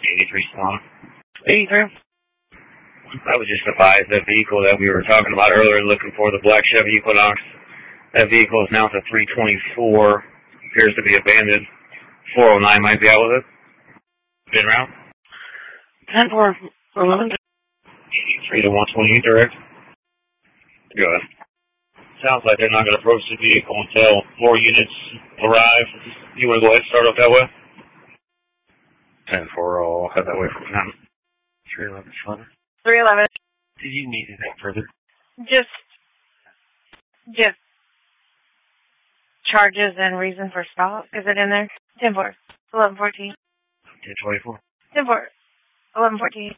83 Solana. 83. I was just advised that vehicle that we were talking about earlier, looking for the black Chevy Equinox. That vehicle is now to 324. Appears to be abandoned. 409 might be out with it. Been around. 10-4. 11. 83 to 128 direct. Go ahead. Sounds like they're not going to approach the vehicle until more units arrive. You want to go ahead and start off that way? 10-4, I'll head that way from now. 311 Solana. 311. Did you need anything further? Just charges and reason for stop. Is it in there? 10-4. 11-14. 10-24. 10-4. 11-14.